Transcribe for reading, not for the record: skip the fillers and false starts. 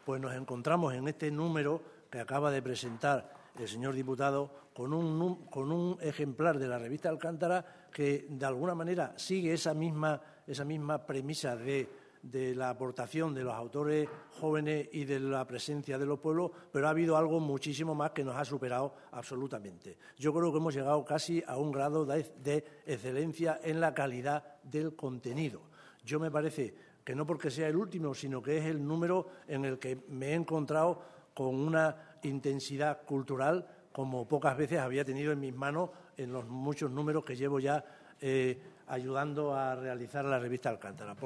pues nos encontramos en este número que acaba de presentar el señor diputado con un ejemplar de la revista Alcántara que, de alguna manera, sigue esa misma premisa de la aportación de los autores jóvenes y de la presencia de los pueblos, pero ha habido algo muchísimo más que nos ha superado absolutamente. Yo creo que hemos llegado casi a un grado de excelencia en la calidad del contenido. Yo me parece que no porque sea el último, sino que es el número en el que me he encontrado con una intensidad cultural como pocas veces había tenido en mis manos en los muchos números que llevo ya ayudando a realizar la revista Alcántara.